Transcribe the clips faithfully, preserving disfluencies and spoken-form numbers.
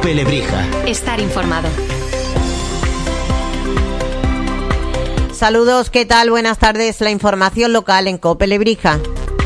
COPE Lebrija. Estar informado. Saludos, ¿qué tal? Buenas tardes. La información local en COPE Lebrija.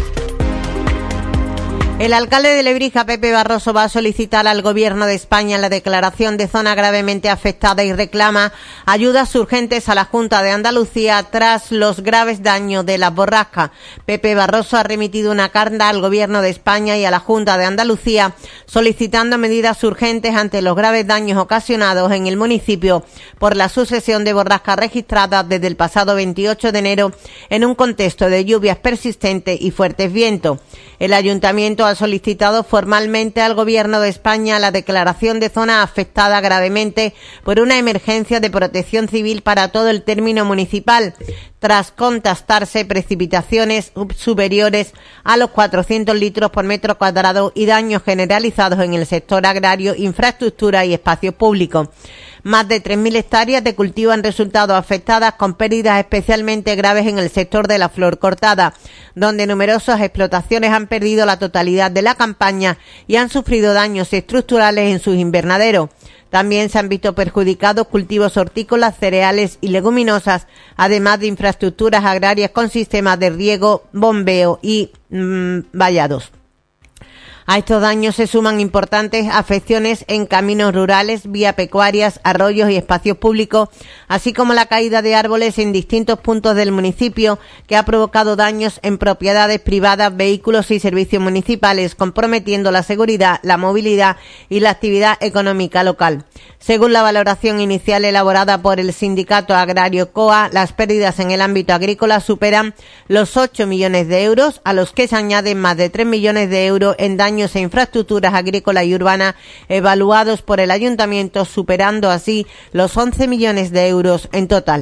El alcalde de Lebrija, Pepe Barroso, va a solicitar al Gobierno de España la declaración de zona gravemente afectada y reclama ayudas urgentes a la Junta de Andalucía tras los graves daños de la borrasca. Pepe Barroso ha remitido una carta al Gobierno de España y a la Junta de Andalucía solicitando medidas urgentes ante los graves daños ocasionados en el municipio por la sucesión de borrascas registradas desde el pasado veintiocho de enero en un contexto de lluvias persistentes y fuertes vientos. El Ayuntamiento ha solicitado formalmente al Gobierno de España la declaración de zona afectada gravemente por una emergencia de protección civil para todo el término municipal, tras constatarse precipitaciones superiores a los cuatrocientos litros por metro cuadrado y daños generalizados en el sector agrario, infraestructura y espacios públicos. Más de tres mil hectáreas de cultivo han resultado afectadas con pérdidas especialmente graves en el sector de la flor cortada, donde numerosas explotaciones han perdido la totalidad de la campaña y han sufrido daños estructurales en sus invernaderos. También se han visto perjudicados cultivos hortícolas, cereales y leguminosas, además de infraestructuras agrarias con sistemas de riego, bombeo y mmm, vallados. A estos daños se suman importantes afecciones en caminos rurales, vías pecuarias, arroyos y espacios públicos, así como la caída de árboles en distintos puntos del municipio que ha provocado daños en propiedades privadas, vehículos y servicios municipales, comprometiendo la seguridad, la movilidad y la actividad económica local. Según la valoración inicial elaborada por el Sindicato Agrario C O A, las pérdidas en el ámbito agrícola superan los ocho millones de euros, a los que se añaden más de tres millones de euros en daños e infraestructuras agrícolas y urbanas evaluados por el Ayuntamiento, superando así los once millones de euros en total.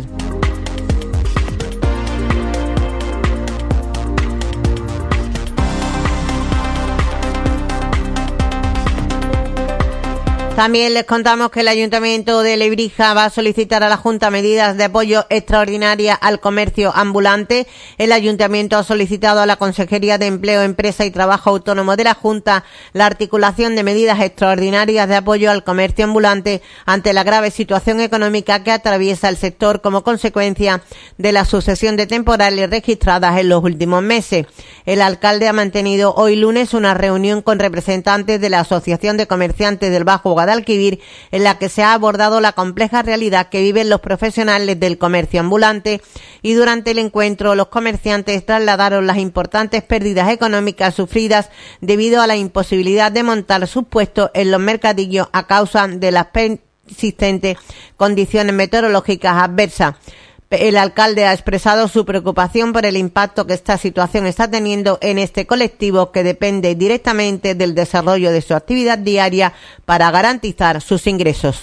También les contamos que el Ayuntamiento de Lebrija va a solicitar a la Junta medidas de apoyo extraordinarias al comercio ambulante. El Ayuntamiento ha solicitado a la Consejería de Empleo, Empresa y Trabajo Autónomo de la Junta la articulación de medidas extraordinarias de apoyo al comercio ambulante ante la grave situación económica que atraviesa el sector como consecuencia de la sucesión de temporales registradas en los últimos meses. El alcalde ha mantenido hoy lunes una reunión con representantes de la Asociación de Comerciantes del Bajo Guadalquivir, en la que se ha abordado la compleja realidad que viven los profesionales del comercio ambulante, y durante el encuentro los comerciantes trasladaron las importantes pérdidas económicas sufridas debido a la imposibilidad de montar sus puestos en los mercadillos a causa de las persistentes condiciones meteorológicas adversas. El alcalde ha expresado su preocupación por el impacto que esta situación está teniendo en este colectivo, que depende directamente del desarrollo de su actividad diaria para garantizar sus ingresos.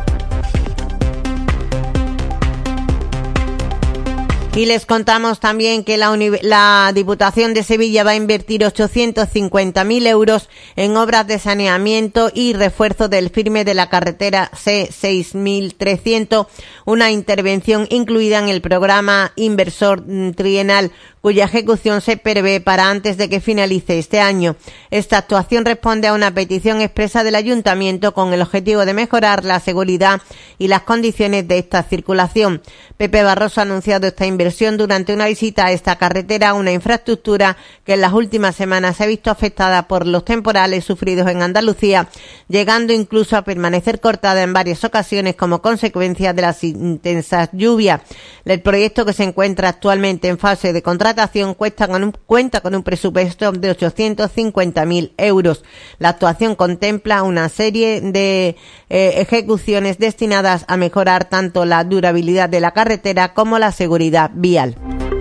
Y les contamos también que la, la Diputación de Sevilla va a invertir ochocientos cincuenta mil euros en obras de saneamiento y refuerzo del firme de la carretera C seis mil trescientos, una intervención incluida en el programa inversor trienal, cuya ejecución se prevé para antes de que finalice este año. Esta actuación responde a una petición expresa del Ayuntamiento con el objetivo de mejorar la seguridad y las condiciones de esta circulación. Pepe Barroso ha anunciado esta inversión durante una visita a esta carretera, una infraestructura que en las últimas semanas se ha visto afectada por los temporales sufridos en Andalucía, llegando incluso a permanecer cortada en varias ocasiones como consecuencia de las intensas lluvias. El proyecto, que se encuentra actualmente en fase de contratación, cuenta con un, cuenta con un presupuesto de ochocientos cincuenta mil euros. La actuación contempla una serie de eh, ejecuciones destinadas a mejorar tanto la durabilidad de la carretera como la seguridad vial.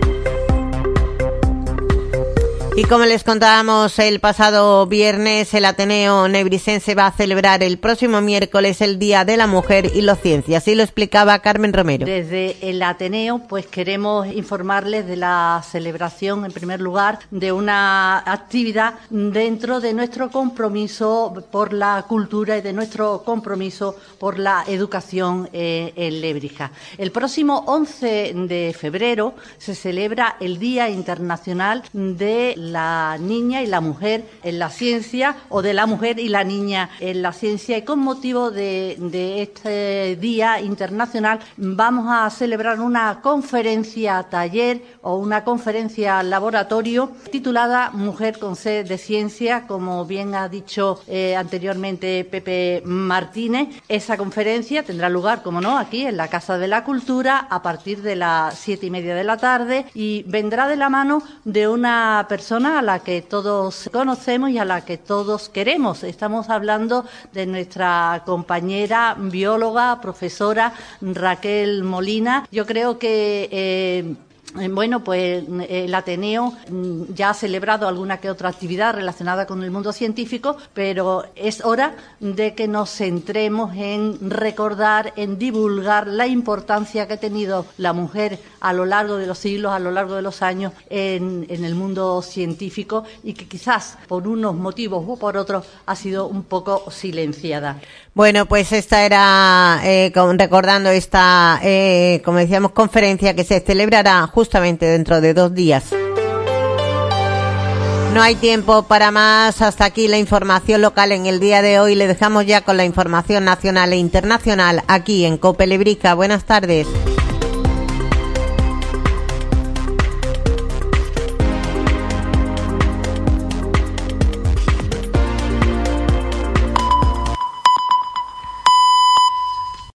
Y como les contábamos el pasado viernes, el Ateneo Nebrisense va a celebrar el próximo miércoles el Día de la Mujer y las Ciencias. Así lo explicaba Carmen Romero. Desde el Ateneo, pues queremos informarles de la celebración, en primer lugar, de una actividad dentro de nuestro compromiso por la cultura y de nuestro compromiso por la educación eh, en Lebrija. El próximo once de febrero se celebra el Día Internacional de la niña y la mujer en la ciencia, o de la mujer y la niña en la ciencia, y con motivo de, de este Día Internacional vamos a celebrar una conferencia taller o una conferencia laboratorio titulada Mujer con sed de ciencia, como bien ha dicho eh, anteriormente Pepe Martínez. Esa conferencia tendrá lugar, como no, aquí en la Casa de la Cultura a partir de las siete y media de la tarde, y vendrá de la mano de una persona a la que todos conocemos y a la que todos queremos. Estamos hablando de nuestra compañera bióloga, profesora Raquel Molina. Yo creo que eh, Bueno, pues el Ateneo ya ha celebrado alguna que otra actividad relacionada con el mundo científico, pero es hora de que nos centremos en recordar, en divulgar la importancia que ha tenido la mujer a lo largo de los siglos, a lo largo de los años en, en el mundo científico, y que quizás por unos motivos u por otros ha sido un poco silenciada. Bueno, pues esta era, eh, con, recordando esta, eh, como decíamos, conferencia que se celebrará justamente dentro de dos días. No hay tiempo para más. Hasta aquí la información local en el día de hoy. Le dejamos ya con la información nacional e internacional aquí en COPE Lebrica. Buenas tardes.